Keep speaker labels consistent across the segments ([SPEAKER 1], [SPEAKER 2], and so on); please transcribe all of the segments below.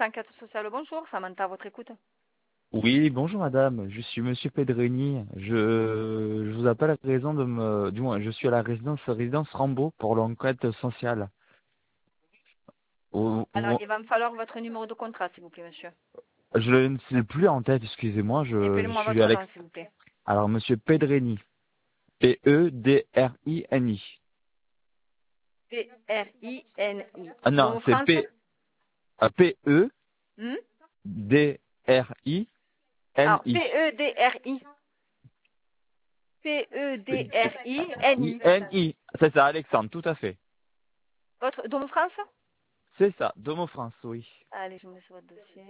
[SPEAKER 1] enquête sociale, bonjour. Samantha, à votre écoute.
[SPEAKER 2] Oui, bonjour madame, je suis monsieur Pedrini. Je vous appelle à raison de me... Du moins, je suis à la résidence Rambaud pour l'enquête sociale.
[SPEAKER 1] Alors, il va me falloir votre numéro de contrat, s'il vous plaît, monsieur.
[SPEAKER 2] Je ne sais plus en tête, excusez-moi, je
[SPEAKER 1] Appelez-moi
[SPEAKER 2] suis
[SPEAKER 1] votre
[SPEAKER 2] Alex.
[SPEAKER 1] nom, s'il vous plaît.
[SPEAKER 2] Alors, monsieur Pedrini. Pedrini.
[SPEAKER 1] P-R-I-N-I.
[SPEAKER 2] Ah non,
[SPEAKER 1] Dom
[SPEAKER 2] c'est
[SPEAKER 1] France hmm
[SPEAKER 2] Pedrini.
[SPEAKER 1] Alors, P-E-D-R-I. P-E-D-R-I-N-I.
[SPEAKER 2] I-N-I. C'est ça, Alexandre, tout à fait.
[SPEAKER 1] Votre Dom France
[SPEAKER 2] C'est ça, Domo France, oui.
[SPEAKER 1] Allez, je me mets sur votre dossier.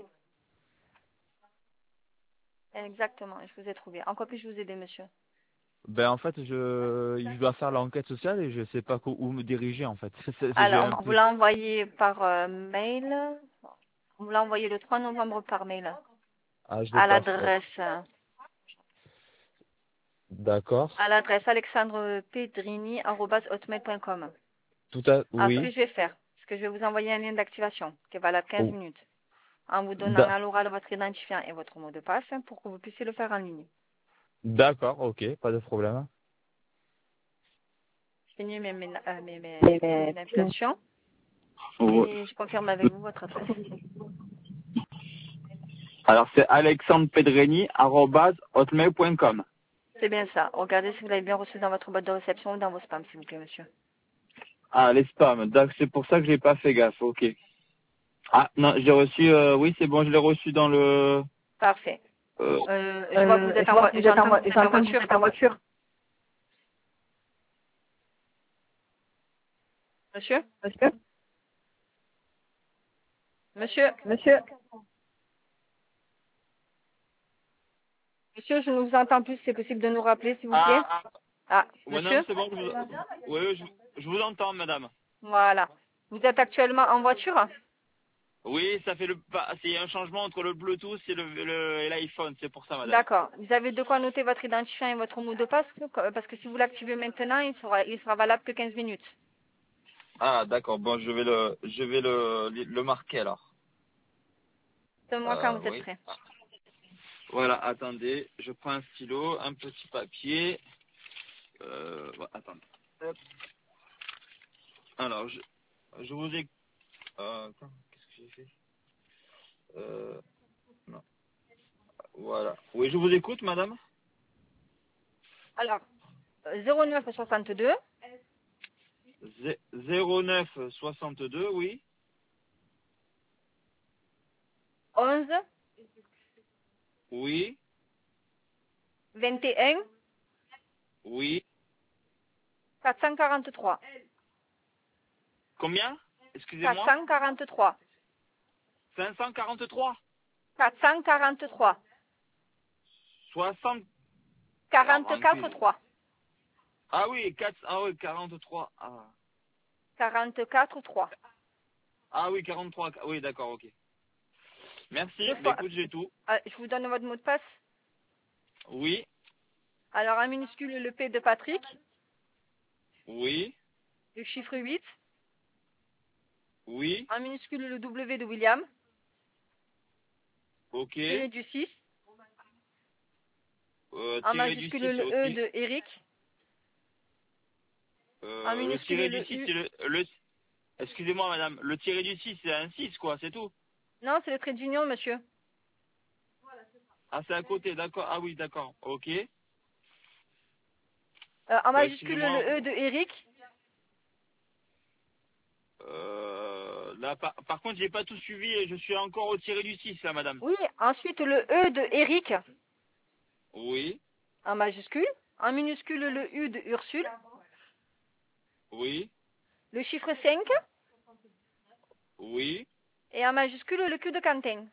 [SPEAKER 1] Exactement, je vous ai trouvé. En quoi puis-je vous aider, monsieur?
[SPEAKER 2] Ben en fait, je dois faire l'enquête sociale et je sais pas où me diriger en fait. J'ai un
[SPEAKER 1] Alors, vous
[SPEAKER 2] peu.
[SPEAKER 1] l'a envoyé par mail. Vous l'a envoyé le 3 novembre par mail.
[SPEAKER 2] Ah, je l'ai
[SPEAKER 1] À
[SPEAKER 2] pas.
[SPEAKER 1] l'adresse.
[SPEAKER 2] D'accord.
[SPEAKER 1] À l'adresse alexandrepedrini@hotmail.com. Alors, ce que
[SPEAKER 2] Oui.
[SPEAKER 1] je vais faire, c'est que je vais vous envoyer un lien d'activation qui est valable 15
[SPEAKER 2] Oh.
[SPEAKER 1] minutes en vous donnant
[SPEAKER 2] D'a-
[SPEAKER 1] à l'oral votre identifiant et votre mot de passe pour que vous puissiez le faire en ligne.
[SPEAKER 2] D'accord, ok, pas de problème.
[SPEAKER 1] Je finis mes
[SPEAKER 2] Mais,
[SPEAKER 1] navigation
[SPEAKER 2] oh.
[SPEAKER 1] et je confirme avec vous votre adresse.
[SPEAKER 2] Alors c'est alexandrepedreni@hotmail.com.
[SPEAKER 1] C'est bien ça. Regardez si vous l'avez bien reçu dans votre boîte de réception ou dans vos spams, s'il vous plaît, monsieur.
[SPEAKER 2] Ah, les spams. C'est pour ça que j'ai pas fait gaffe. Ok. Ah non, j'ai reçu. Oui, c'est bon, je l'ai reçu dans le.
[SPEAKER 1] Parfait.
[SPEAKER 2] Euh,
[SPEAKER 1] Je vois que vous êtes j'entends que vous êtes en voiture. Monsieur?
[SPEAKER 2] Monsieur.
[SPEAKER 1] Monsieur?
[SPEAKER 2] Monsieur.
[SPEAKER 1] Monsieur, je ne vous entends plus. C'est possible de nous rappeler, s'il vous plaît?
[SPEAKER 2] Ah,
[SPEAKER 1] Ah,
[SPEAKER 2] non,
[SPEAKER 1] monsieur?
[SPEAKER 2] c'est bon. Oui, je vous entends, madame.
[SPEAKER 1] Voilà. Vous êtes actuellement en voiture?
[SPEAKER 2] Oui, ça fait c'est un changement entre le Bluetooth et l'iPhone, c'est pour ça, madame.
[SPEAKER 1] D'accord. Vous avez de quoi noter votre identifiant et votre mot de passe? Parce que si vous l'activez maintenant, il sera valable que 15 minutes.
[SPEAKER 2] Ah, d'accord. Bon, je vais le marquer alors.
[SPEAKER 1] Dites-moi quand vous êtes
[SPEAKER 2] Oui.
[SPEAKER 1] prêt.
[SPEAKER 2] Voilà, attendez, je prends un stylo, un petit papier. Attendez. Hop. Alors, je vous ai. Attends, qu'est-ce que j'ai fait? Non. Voilà. Oui, je vous écoute, madame.
[SPEAKER 1] Alors, 09 62
[SPEAKER 2] 09 62, oui.
[SPEAKER 1] 11
[SPEAKER 2] Oui.
[SPEAKER 1] 21
[SPEAKER 2] Oui.
[SPEAKER 1] 443.
[SPEAKER 2] Combien? Excusez-moi.
[SPEAKER 1] 443.
[SPEAKER 2] 543.
[SPEAKER 1] 443.
[SPEAKER 2] 60. Alors,
[SPEAKER 1] 44 3.
[SPEAKER 2] ah oui, 43. Ah.
[SPEAKER 1] 44 3.
[SPEAKER 2] Ah oui, 43. Oui, d'accord, ok. Merci.
[SPEAKER 1] Deux
[SPEAKER 2] Bah,
[SPEAKER 1] fois.
[SPEAKER 2] écoute, j'ai tout.
[SPEAKER 1] Je vous donne votre mot de passe.
[SPEAKER 2] Oui.
[SPEAKER 1] Alors, en minuscule, le P de Patrick,
[SPEAKER 2] Oui.
[SPEAKER 1] le chiffre 8,
[SPEAKER 2] Oui.
[SPEAKER 1] en minuscule, le W de William,
[SPEAKER 2] Ok.
[SPEAKER 1] tiré du 6, en
[SPEAKER 2] Tiré du
[SPEAKER 1] majuscule,
[SPEAKER 2] 6
[SPEAKER 1] le E
[SPEAKER 2] aussi.
[SPEAKER 1] de Eric, en
[SPEAKER 2] Le
[SPEAKER 1] minuscule,
[SPEAKER 2] tiré du
[SPEAKER 1] le
[SPEAKER 2] 6,
[SPEAKER 1] U.
[SPEAKER 2] c'est le. Excusez-moi, madame. Le tiré du 6, c'est un 6, quoi, c'est tout.
[SPEAKER 1] Non, c'est le trait d'union, monsieur.
[SPEAKER 2] Ah, c'est à côté, d'accord. Ah oui, d'accord. Ok.
[SPEAKER 1] En majuscule,
[SPEAKER 2] Excusez-moi.
[SPEAKER 1] le E de Eric,
[SPEAKER 2] Là, par contre, j'ai pas tout suivi et je suis encore au tiré du 6, là, madame.
[SPEAKER 1] oui, ensuite, le E de Eric,
[SPEAKER 2] Oui.
[SPEAKER 1] en majuscule, en minuscule, le U de Ursule,
[SPEAKER 2] Oui.
[SPEAKER 1] le chiffre 5,
[SPEAKER 2] Oui.
[SPEAKER 1] et en majuscule, le Q de Quentin.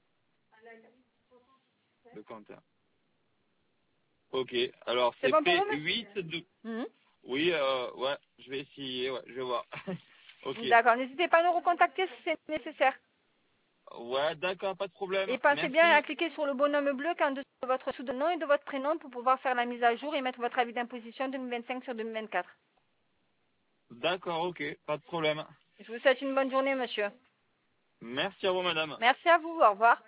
[SPEAKER 2] Le Quentin. Ok. Alors,
[SPEAKER 1] C'est
[SPEAKER 2] c'est
[SPEAKER 1] bon pour vous, monsieur?
[SPEAKER 2] P8 de.
[SPEAKER 1] Mhm.
[SPEAKER 2] Oui, ouais. Je vais essayer, ouais. Je vais voir. Ok.
[SPEAKER 1] D'accord, n'hésitez pas à nous recontacter si c'est nécessaire.
[SPEAKER 2] Ouais, d'accord, pas de problème.
[SPEAKER 1] Et pensez bien à
[SPEAKER 2] Merci.
[SPEAKER 1] cliquer sur le bonhomme bleu quand de votre sous-nom et de votre prénom pour pouvoir faire la mise à jour et mettre votre avis d'imposition 2025 sur 2024.
[SPEAKER 2] D'accord, ok, pas de problème.
[SPEAKER 1] Je vous souhaite une bonne journée, monsieur.
[SPEAKER 3] Merci à vous, madame.
[SPEAKER 1] Merci à vous, au revoir.